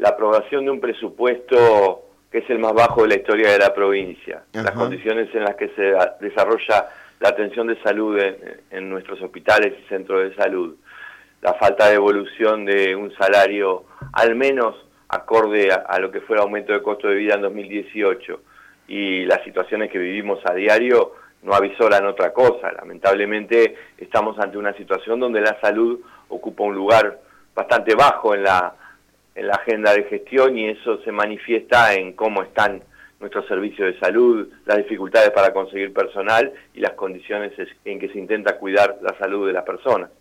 la aprobación de un presupuesto que es el más bajo de la historia de la provincia, Ajá. las condiciones en las que se desarrolla la atención de salud en nuestros hospitales y centros de salud, la falta de evolución de un salario al menos acorde a lo que fue el aumento de costo de vida en 2018 y las situaciones que vivimos a diario no avisoran otra cosa. Lamentablemente estamos ante una situación donde la salud ocupa un lugar bastante bajo en la agenda de gestión, y eso se manifiesta en cómo están nuestros servicios de salud, las dificultades para conseguir personal y las condiciones en que se intenta cuidar la salud de las personas.